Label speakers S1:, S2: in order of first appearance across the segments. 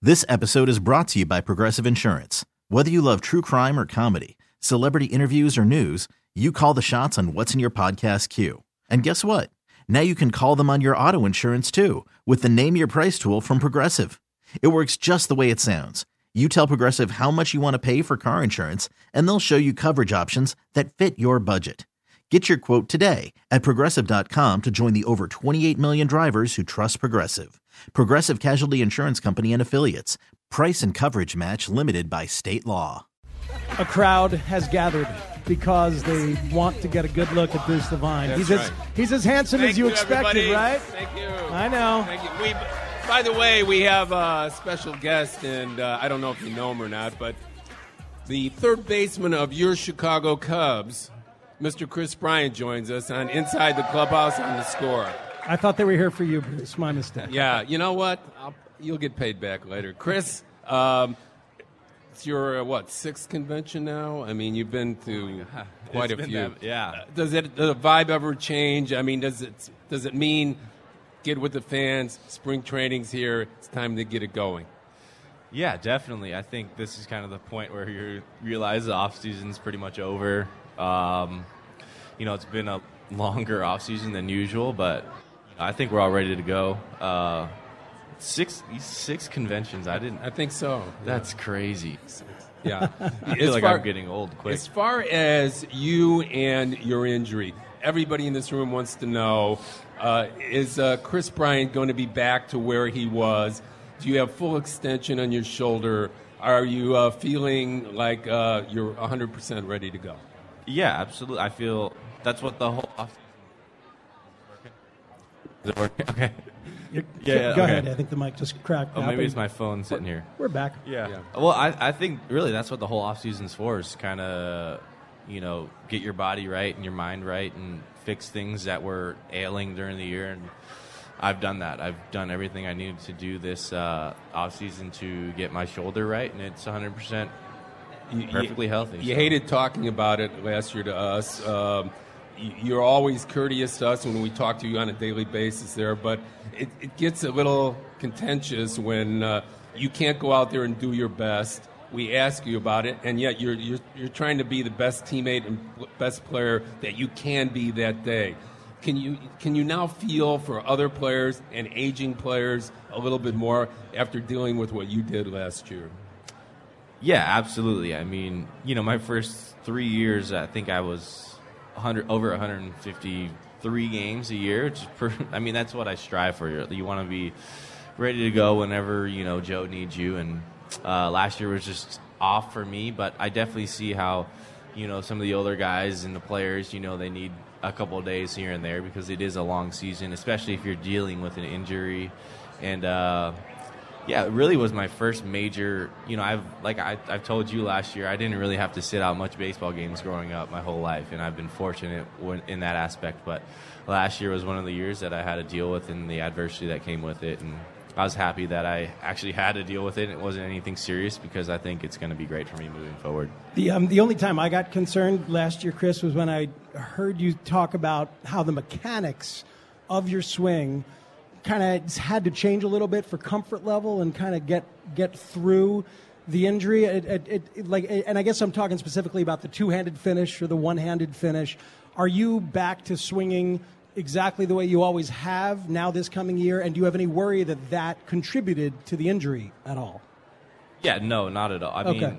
S1: This episode is brought to you by Progressive Insurance. Whether you love true crime or comedy, celebrity interviews or news, you call the shots on what's in your podcast queue. And guess what? Now you can call them on your auto insurance too with the Name Your Price tool from Progressive. It works just the way it sounds. You tell Progressive how much you want to pay for car insurance, and they'll show you coverage options that fit your budget. Get your quote today at Progressive.com to join the over 28 million drivers who trust Progressive. Progressive Casualty Insurance Company and Affiliates. Price and coverage match limited by state law.
S2: A crowd has gathered because they want to get a good look at Bruce Levine. He's as handsome as you expected,
S3: everybody.
S2: right?
S3: Thank you.
S2: I know.
S3: Thank you. By the way, we have a special guest, and I don't know if you know him or not, but the third baseman of your Chicago Cubs, Mr. Kris Bryant, joins us on Inside the Clubhouse on The Score.
S2: I thought they were here for you, Bruce. My mistake.
S3: Yeah, you know what? You'll get paid back later. Kris, it's your, sixth convention now? I mean, you've been to quite a few. Does the vibe ever change? I mean, does it mean get with the fans, spring training's here, it's time to get it going?
S4: Yeah, definitely. I think this is kind of the point where you realize the off-season's pretty much over. It's been a longer off-season than usual, but I think we're all ready to go. Six conventions. I think so. That's crazy.
S3: Yeah.
S4: I feel like I'm getting old quick.
S3: As far as you and your injury, everybody in this room wants to know, is Kris Bryant going to be back to where he was? Do you have full extension on your shoulder? Are you feeling like you're 100% ready to go?
S4: Yeah, absolutely. I feel that's what the whole off. Is it working? Okay.
S2: Go ahead. I think the mic just cracked.
S4: Oh, maybe it's my phone sitting here.
S2: We're back.
S4: Yeah. Well, I think really that's what the whole off season's for, is kind of, get your body right and your mind right and fix things that were ailing during the year. And I've done that. I've done everything I needed to do this off season to get my shoulder right, and it's 100%. Perfectly healthy.
S3: You hated talking about it last year to us. You're always courteous to us when we talk to you on a daily basis there, but it gets a little contentious when you can't go out there and do your best. We ask you about it, and yet you're trying to be the best teammate and best player that you can be that day. Can you now feel for other players and aging players a little bit more after dealing with what you did last year?
S4: Yeah, absolutely. I mean, my first 3 years, I think I was over 153 games a year. That's what I strive for. You want to be ready to go whenever, Joe needs you. And last year was just off for me, but I definitely see how, some of the older guys and the players, they need a couple of days here and there because it is a long season, especially if you're dealing with an injury. And, it really was my first major. I've told you last year, I didn't really have to sit out much baseball games growing up my whole life, and I've been fortunate in that aspect. But last year was one of the years that I had to deal with and the adversity that came with it, and I was happy that I actually had to deal with it. It wasn't anything serious because I think it's going to be great for me moving forward.
S2: The only time I got concerned last year, Kris, was when I heard you talk about how the mechanics of your swing kind of had to change a little bit for comfort level and kind of get through the injury. And I guess I'm talking specifically about the two-handed finish or the one-handed finish. Are you back to swinging exactly the way you always have now this coming year? And do you have any worry that contributed to the injury at all?
S4: Yeah, no, not at all. I mean,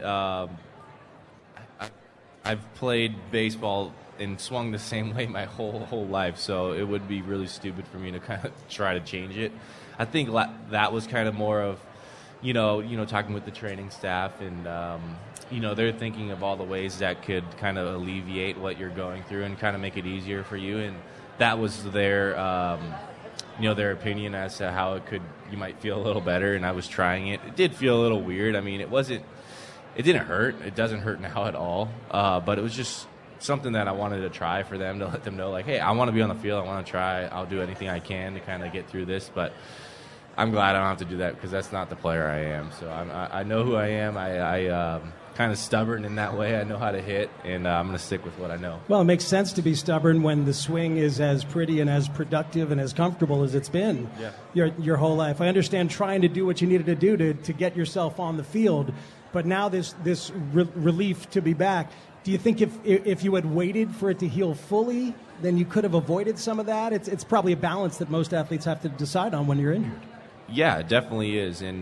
S4: I've played baseball and swung the same way my whole life, so it would be really stupid for me to kind of try to change it. I think that was kind of more of, talking with the training staff, and they're thinking of all the ways that could kind of alleviate what you're going through and kind of make it easier for you. And that was their opinion as to how you might feel a little better. And I was trying it. It did feel a little weird. I mean, it didn't hurt. It doesn't hurt now at all. But it was just something that I wanted to try for them, to let them know, like, hey, I want to be on the field. I want to try. I'll do anything I can to kind of get through this. But I'm glad I don't have to do that because that's not the player I am. So I know who I am. kind of stubborn in that way. I know how to hit, and I'm going to stick with what I know.
S2: Well, it makes sense to be stubborn when the swing is as pretty and as productive and as comfortable as it's been your whole life. I understand trying to do what you needed to do to get yourself on the field, but now this relief to be back. Do you think if you had waited for it to heal fully, then you could have avoided some of that? It's probably a balance that most athletes have to decide on when you're injured.
S4: Yeah, it definitely is. And,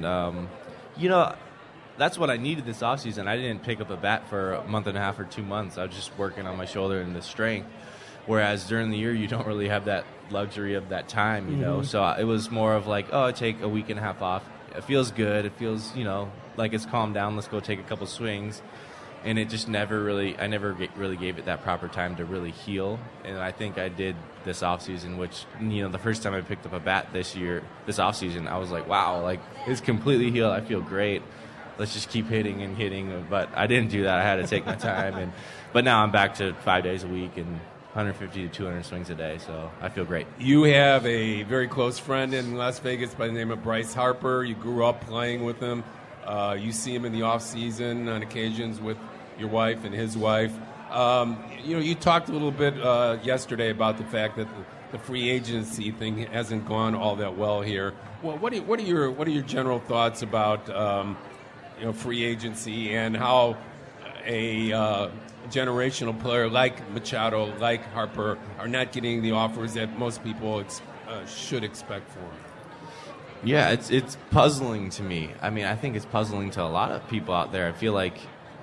S4: that's what I needed this offseason. I didn't pick up a bat for a month and a half or 2 months. I was just working on my shoulder and the strength. Whereas during the year, you don't really have that luxury of that time, you know. So it was more of like, I take a week and a half off. It feels good. It feels, like it's calmed down. Let's go take a couple swings. And it just really gave it that proper time to really heal. And I think I did this offseason, which, the first time I picked up a bat this offseason, I was like, wow, like it's completely healed. I feel great. Let's just keep hitting and hitting. But I didn't do that. I had to take my time. But now I'm back to 5 days a week and 150 to 200 swings a day. So I feel great.
S3: You have a very close friend in Las Vegas by the name of Bryce Harper. You grew up playing with him. You see him in the off season on occasions with your wife and his wife. You talked a little bit yesterday about the fact that the free agency thing hasn't gone all that well here. Well, what are your general thoughts about free agency and how a generational player like Machado, like Harper, are not getting the offers that most people should expect for him?
S4: Yeah, it's puzzling to me. I mean, I think it's puzzling to a lot of people out there. I feel like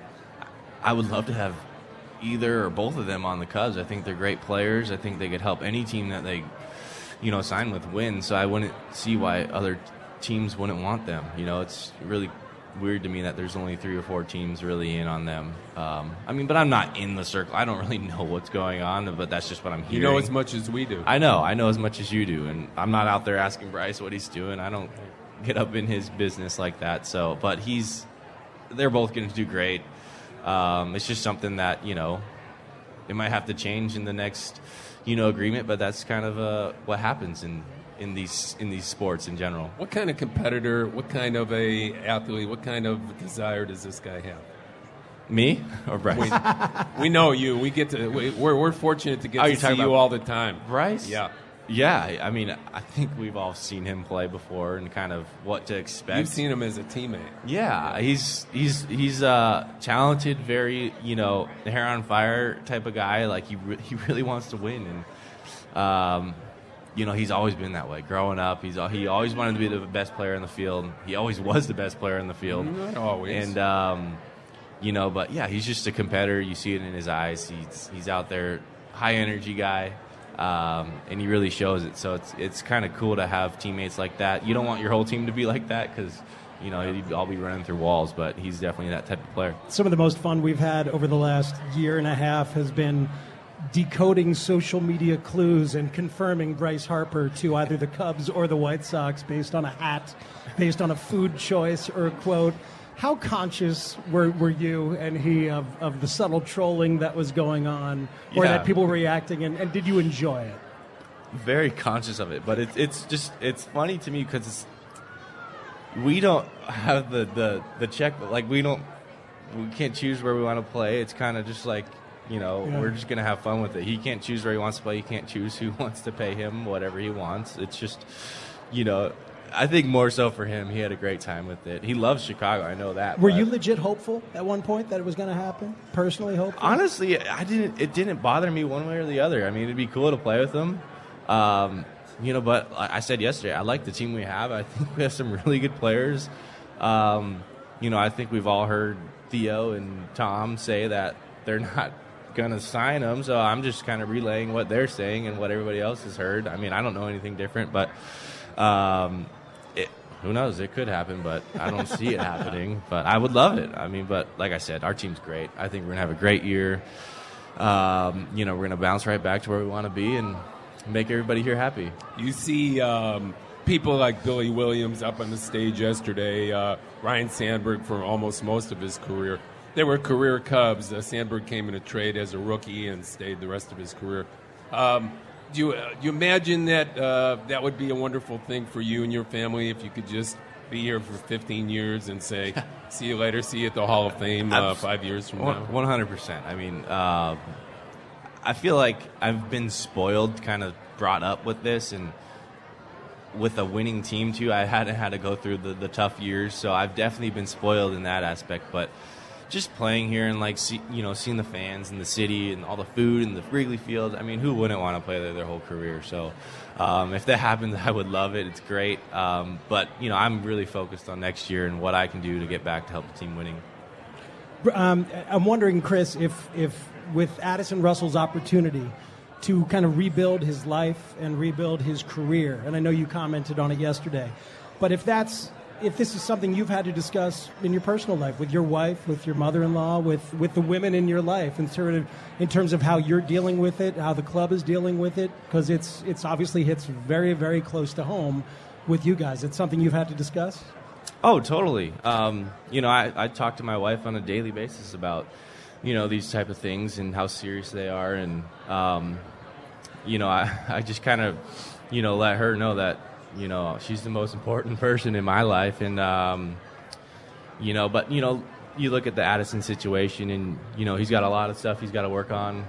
S4: I would love to have either or both of them on the Cubs. I think they're great players. I think they could help any team that they, sign with win. So I wouldn't see why other teams wouldn't want them. It's really weird to me that there's only 3 or 4 teams really in on them. But I'm not in the circle. I don't really know what's going on, but that's just what I'm hearing.
S3: You know as much as we do.
S4: I know as much as you do, and I'm not out there asking Bryce what he's doing. I don't get up in his business like that. So, but they're both going to do great. It's just something that, it might have to change in the next, agreement, but that's kind of what happens in these sports in general.
S3: What kind of competitor, what kind of a athlete, what kind of desire does this guy have?
S4: Me or Bryce?
S3: We know you. We're fortunate to get to see you all the time.
S4: Bryce?
S3: Yeah.
S4: Yeah, I mean, I think we've all seen him play before and kind of what to expect.
S3: You've seen him as a teammate.
S4: Yeah, he's talented, very, hair on fire type of guy. Like he really wants to win, and he's always been that way. Growing up, he always wanted to be the best player in the field. He always was the best player in the field.
S3: Not always.
S4: And but yeah, he's just a competitor. You see it in his eyes. He's out there, high energy guy. And he really shows it. So it's kind of cool to have teammates like that. You don't want your whole team to be like that because, you'd all be running through walls, but he's definitely that type of player.
S2: Some of the most fun we've had over the last year and a half has been decoding social media clues and confirming Bryce Harper to either the Cubs or the White Sox based on a hat, based on a food choice or a quote. How conscious were you and he of the subtle trolling that was going on, or that people were reacting, and did you enjoy it?
S4: Very conscious of it, but it's funny to me because we don't have the check, like we can't choose where we want to play. It's kind of just like, we're just going to have fun with it. He can't choose where he wants to play. He can't choose who wants to pay him whatever he wants. It's just, I think more so for him, he had a great time with it. He loves Chicago, I know that.
S2: Were you legit hopeful at one point that it was going to happen? Personally hopeful?
S4: Honestly, it didn't bother me one way or the other. I mean, it'd be cool to play with him. But I said yesterday, I like the team we have. I think we have some really good players. I think we've all heard Theo and Tom say that they're not going to sign him, so I'm just kind of relaying what they're saying and what everybody else has heard. I mean, I don't know anything different, but who knows? It could happen, but I don't see it happening. But I would love it. I mean, but like I said, our team's great. I think we're going to have a great year. We're going to bounce right back to where we want to be and make everybody here happy.
S3: You see people like Billy Williams up on the stage yesterday, Ryan Sandberg for almost most of his career. They were career Cubs. Sandberg came in a trade as a rookie and stayed the rest of his career. Do you imagine that that would be a wonderful thing for you and your family if you could just be here for 15 years and say, see you later, see you at the Hall of Fame 5 years from now?
S4: 100%. I mean, I feel like I've been spoiled, kind of brought up with this, and with a winning team too. I hadn't had to go through the tough years, so I've definitely been spoiled in that aspect. But just playing here and seeing the fans and the city and all the food and the Wrigley Field, I mean, who wouldn't want to play there their whole career? So if that happens, I would love it. It's great. But I'm really focused on next year and what I can do to get back to help the team winning.
S2: I'm wondering, Chris, if with Addison Russell's opportunity to kind of rebuild his life and rebuild his career, and I know you commented on it yesterday, but if this is something you've had to discuss in your personal life with your wife, with your mother-in-law, with the women in your life, in terms of how you're dealing with it, how the club is dealing with it, because it's obviously hits very, very close to home with you guys. It's something you've had to discuss?
S4: Oh, totally. I talk to my wife on a daily basis about these type of things and how serious they are, and I just kind of let her know that she's the most important person in my life, and but you look at the Addison situation, and he's got a lot of stuff he's got to work on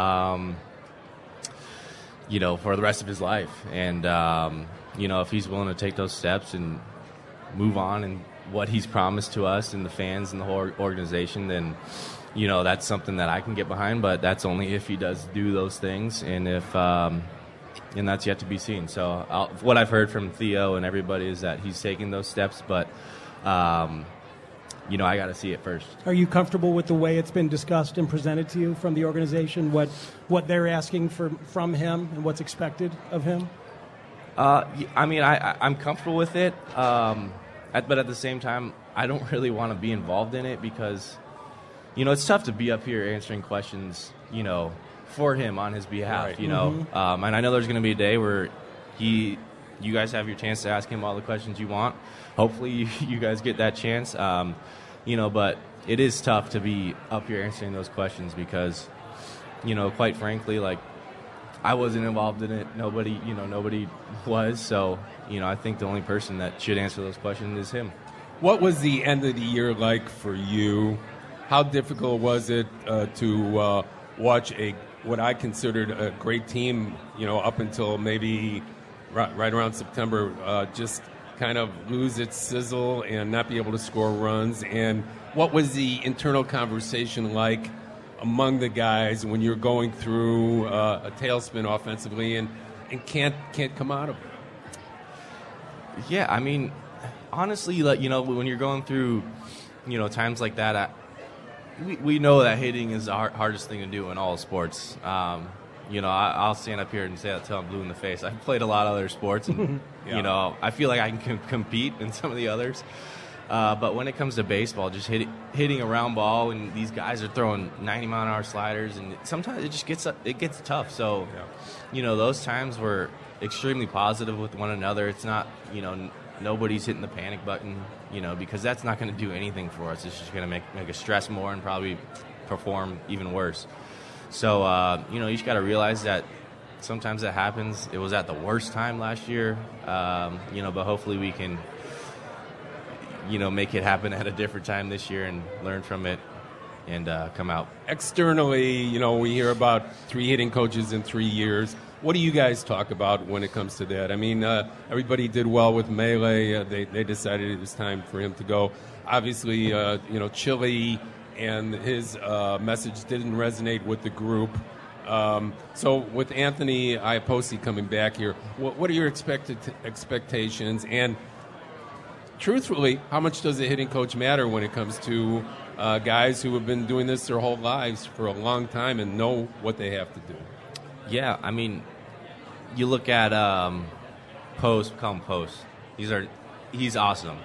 S4: for the rest of his life, and if he's willing to take those steps and move on and what he's promised to us and the fans and the whole organization, then that's something that I can get behind, but that's only if he does do those things, and that's yet to be seen. So what I've heard from Theo and everybody is that he's taking those steps, but I got to see it first. Are
S2: you comfortable with the way it's been discussed and presented to you from the organization, what they're asking from him and what's expected of him?
S4: I'm comfortable with it, but at the same time, I don't really want to be involved in it because it's tough to be up here answering questions, for him on his behalf, right. And I know there's going to be a day where you guys have your chance to ask him all the questions you want. Hopefully you guys get that chance, but it is tough to be up here answering those questions because, quite frankly, like, I wasn't involved in it. Nobody was. So, I think the only person that should answer those questions is him.
S3: What was the end of the year like for you? How difficult was it to watch what I considered a great team, up until maybe right around September, just kind of lose its sizzle and not be able to score runs? And what was the internal conversation like among the guys when you're going through a tailspin offensively and can't come out of it?
S4: Yeah, I mean, honestly, when you're going through, times like that, we know that hitting is the hardest thing to do in all sports. I'll stand up here and say that till I'm blue in the face. I've played a lot of other sports, and yeah. I feel like I can compete in some of the others. But when it comes to baseball, just hitting a round ball, and these guys are throwing 90-mile-an-hour sliders, and sometimes it just gets tough. So, yeah. Those times were extremely positive with one another. It's not, nobody's hitting the panic button, because that's not going to do anything for us. It's just going to make us stress more and probably perform even worse. So, you just got to realize that sometimes that happens. It was at the worst time last year, but hopefully we can, make it happen at a different time this year and learn from it and come out. Externally,
S3: we hear about 3 hitting coaches in 3 years. What do you guys talk about when it comes to that? I mean, everybody did well with Mele. They decided it was time for him to go. Obviously, Chili and his message didn't resonate with the group. So with Anthony Iapoce coming back here, what are your expectations? And truthfully, how much does a hitting coach matter when it comes to guys who have been doing this their whole lives for a long time and know what they have to do?
S4: Yeah, I mean, you look at Post. He's awesome.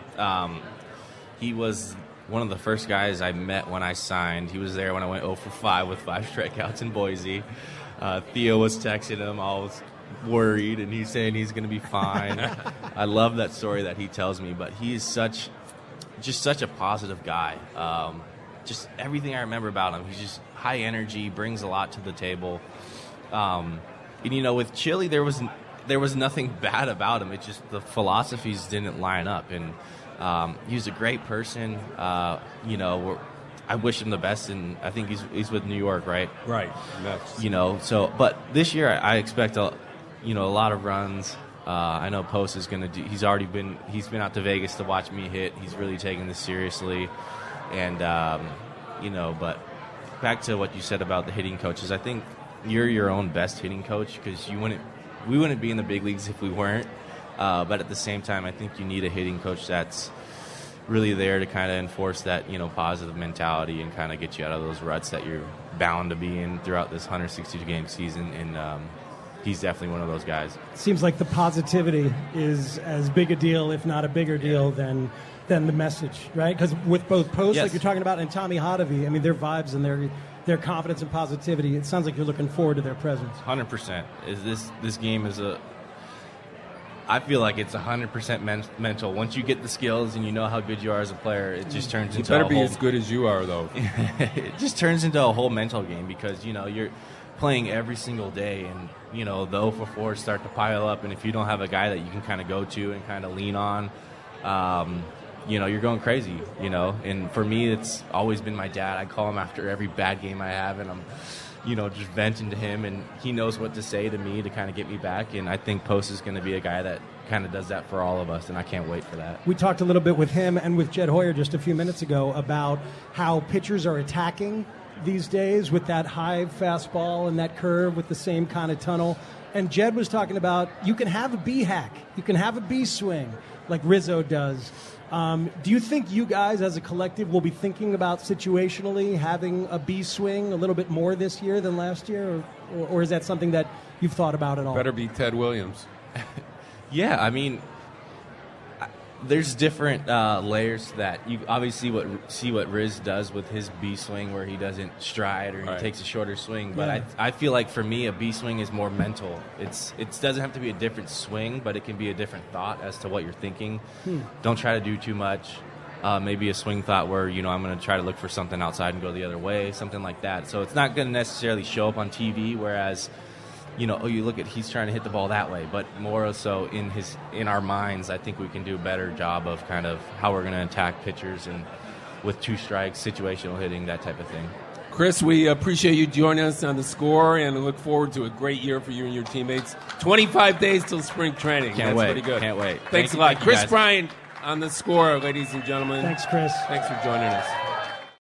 S4: He was one of the first guys I met when I signed. He was there when I went 0 for 5 with 5 strikeouts in Boise. Theo was texting him, all was worried, and he's saying he's going to be fine. I love that story that he tells me, but he's such a positive guy. Just everything I remember about him, he's just high energy, brings a lot to the table. And with Chili, there was nothing bad about him. It's just the philosophies didn't line up, and He was a great person. You know, I wish him the best, and I think he's with New York, right?
S3: Right.
S4: You know, so but this year I expect a lot of runs. I know Post is going to do. He's been out to Vegas to watch me hit. He's really taking this seriously, and you know. But back to what you said about the hitting coaches, I think you're your own best hitting coach because we wouldn't be in the big leagues if we weren't. But at the same time, I think you need a hitting coach that's really there to kind of enforce that, you know, positive mentality and kind of get you out of those ruts that you're bound to be in throughout this 162-game season. And he's definitely one of those guys.
S2: Seems like the positivity is as big a deal, if not a bigger deal, than the message, right? Because with both Post,
S4: Yes.
S2: like you're talking about, and Tommy Hotovy, I mean, their vibes and their confidence and positivity, it sounds like you're looking forward to their presence.
S4: 100%. This game is I feel like it's 100% mental. Once you get the skills and you know how good you are as a player, it just turns into
S3: better be as good as you are, though.
S4: It just turns into a whole mental game because, you know, you're playing every single day, and, you know, the 0-for-4s start to pile up, and if you don't have a guy that you can kind of go to and kind of lean on, you know, you're going crazy, you know. And for me, it's always been my dad. I call him after every bad game I have, and I'm, you know, just venting to him, and he knows what to say to me to kind of get me back. And I think Post is going to be a guy that kind of does that for all of us, and I can't wait for that.
S2: We talked a little bit with him and with Jed Hoyer just a few minutes ago about how pitchers are attacking these days with that high fastball and that curve with the same kind of tunnel. And Jed was talking about you can have a B hack, you can have a B swing like Rizzo does. Do you think you guys as a collective will be thinking about situationally having a B swing a little bit more this year than last year, or is that something that you've thought about at all?
S3: Better be Ted Williams.
S4: Yeah, I mean, there's different layers to that. You obviously see what Riz does with his B swing, where he doesn't stride or he takes a shorter swing. But
S2: Yeah.
S4: I feel like for me, a B swing is more mental. It doesn't have to be a different swing, but it can be a different thought as to what you're thinking. Don't try to do too much. Maybe a swing thought where, you know, I'm going to try to look for something outside and go the other way, something like that. So it's not going to necessarily show up on TV, whereas, you know, you look at he's trying to hit the ball that way, but more so in our minds, I think we can do a better job of kind of how we're going to attack pitchers and with two strikes, situational hitting, that type of thing.
S3: Chris, we appreciate you joining us on The Score, and look forward to a great year for you and your teammates. 25 days till spring training.
S4: Can't wait.
S3: Pretty good.
S4: Can't wait.
S3: Thanks a lot. Chris Bryant on The Score, ladies and gentlemen.
S2: Thanks, Chris.
S3: Thanks for joining us.